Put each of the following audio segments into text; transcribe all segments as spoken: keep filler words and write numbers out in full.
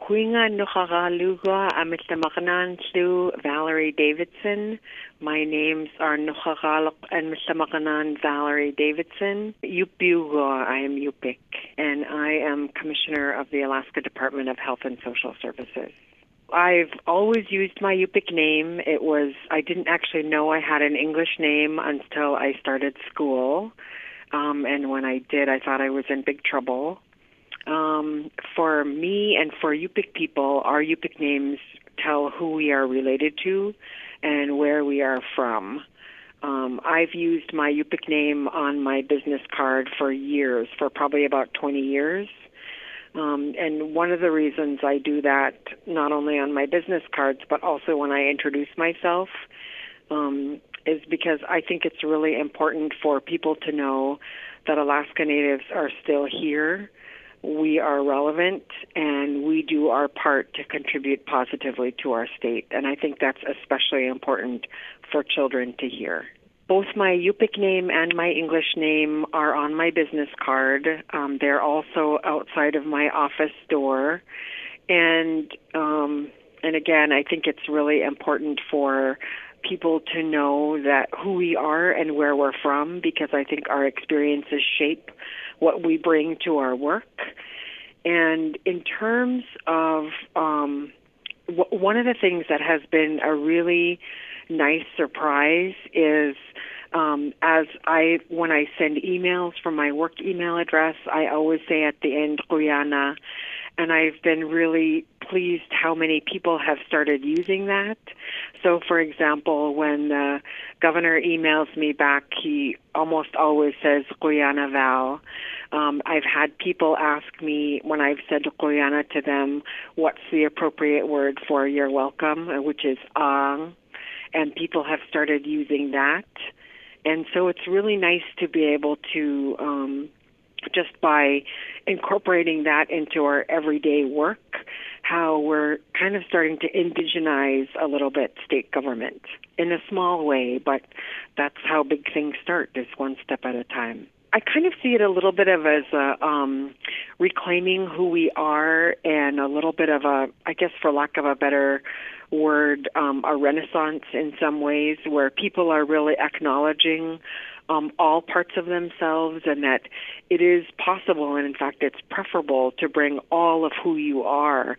Huinga Nukharaluga Amitlamacanan Slu Valerie Davidson. My names are Nukharaluk and Mitlamacanan Valerie Davidson. Yupiuga, I am Yupik, and I am Commissioner of the Alaska Department of Health and Social Services. I've always used my Yupik name. It was, I didn't actually know I had an English name until I started school. Um, and when I did, I thought I was in big trouble. Um, for me and for Yupik people, our Yupik names tell who we are related to and where we are from. Um, I've used my Yupik name on my business card for years, for probably about twenty years. Um, and one of the reasons I do that, not only on my business cards, but also when I introduce myself, um, is because I think it's really important for people to know that Alaska Natives are still here. We are relevant, and we do our part to contribute positively to our state. And I think that's especially important for children to hear. Both my Yupik name and my English name are on my business card. Um, they're also outside of my office door. And um, and again, I think it's really important for people to know that who we are and where we're from, because I think our experiences shape what we bring to our work. And in terms of um, w- one of the things that has been a really nice surprise is um, as I when I send emails from my work email address, I always say at the end Guyana, and I've been really pleased how many people have started using that. So, for example, when the governor emails me back, he almost always says Guyana Val. Um, I've had people ask me when I've said Guyana to them, what's the appropriate word for you're welcome, which is Ang, and people have started using that. And so it's really nice to be able to, um, just by incorporating that into our everyday work, how we're kind of starting to indigenize a little bit state government in a small way, but that's how big things start, is one step at a time. I kind of see it a little bit of as a um, reclaiming who we are, and a little bit of a, I guess for lack of a better word, um, a renaissance in some ways, where people are really acknowledging um, all parts of themselves, and that it is possible, and in fact it's preferable, to bring all of who you are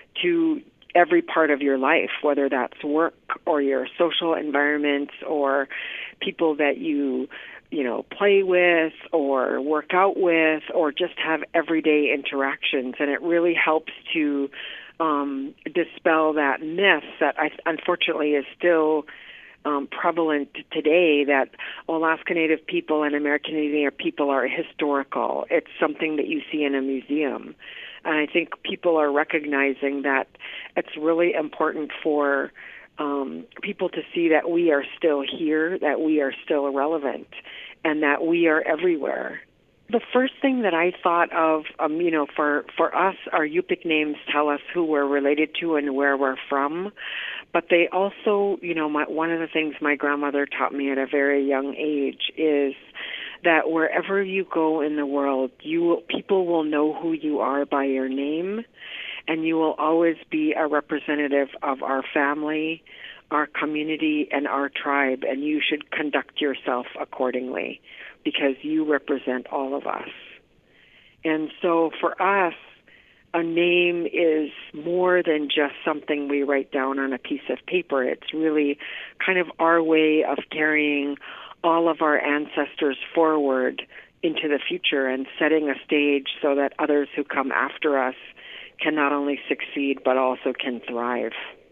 to every part of your life, whether that's work or your social environments or people that you you know, play with or work out with or just have everyday interactions. And it really helps to um, dispel that myth that I, unfortunately is still um, prevalent today, that Alaska Native people and American Indian people are historical. It's something that you see in a museum. And I think people are recognizing that it's really important for um, people to see that we are still here, that we are still relevant, and that we are everywhere. The first thing that I thought of, um, you know, for, for us, our Yupik names tell us who we're related to and where we're from. But they also, you know, my, one of the things my grandmother taught me at a very young age is that wherever you go in the world, you will, people will know who you are by your name, and you will always be a representative of our family, our community, and our tribe, and you should conduct yourself accordingly because you represent all of us. And so for us, a name is more than just something we write down on a piece of paper. It's really kind of our way of carrying all of our ancestors forward into the future and setting a stage so that others who come after us can not only succeed but also can thrive.